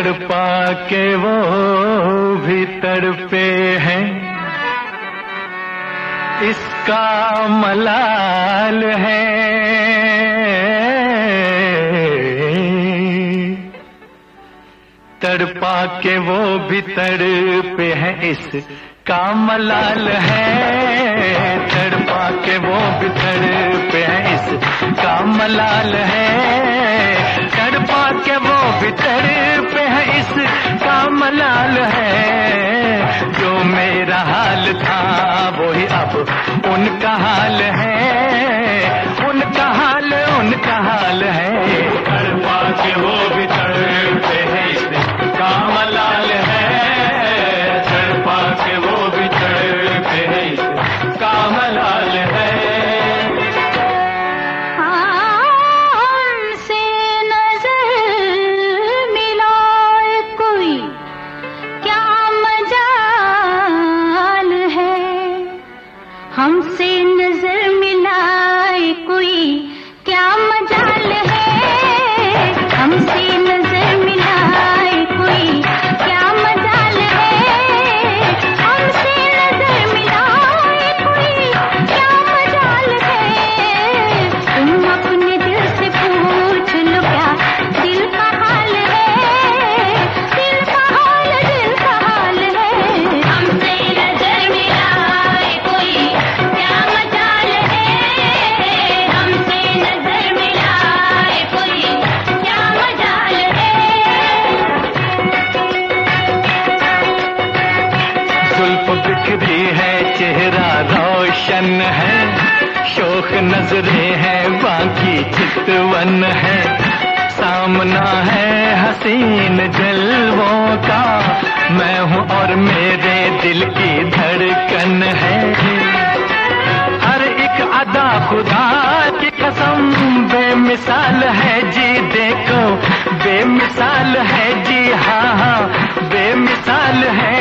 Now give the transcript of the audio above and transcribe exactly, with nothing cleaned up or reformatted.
तड़पा के वो भी तड़पे हैं, इसका मलाल है। तड़पा के वो भी तड़पे हैं, इसका मलाल है। तड़पा के वो भी तड़पे हैं, इसका मलाल है। तड़पा के वो भी तड़पे हैं, इसका मलाल है। जो मेरा हाल था वही अब उनका हाल है, उनका हाल उनका हाल है। तड़पा के वो भी तड़पे हैं, इसका मलाल है। तड़पा के वो भी तड़पे हैं, इसका मलाल है। हमसे नजर मिलाए कोई क्या मजाल है। हमसे नजर मिलाए कोई क्या मजाल है। हमसे नजर मिलाए कोई क्या मजाल है। तुम अपने दिल से पूछ लो क्या दिल का हाल है। दिल का हाल दिल का हाल है। हमसे नजर मिलाए कोई क्या मजाल है। हमसे नजर मिलाए कोई क्या मजाल है। जुल्फ बिखरी है, चेहरा रोशन है। शोख नजरें हैं, बाकी चितवन है। सामना है हसीन जलवों का, मैं हूँ और मेरे दिल की धड़कन है। हर एक अदा खुदा की कसम बेमिसाल है जी। देखो बेमिसाल है जी, हाँ हाँ बेमिसाल है।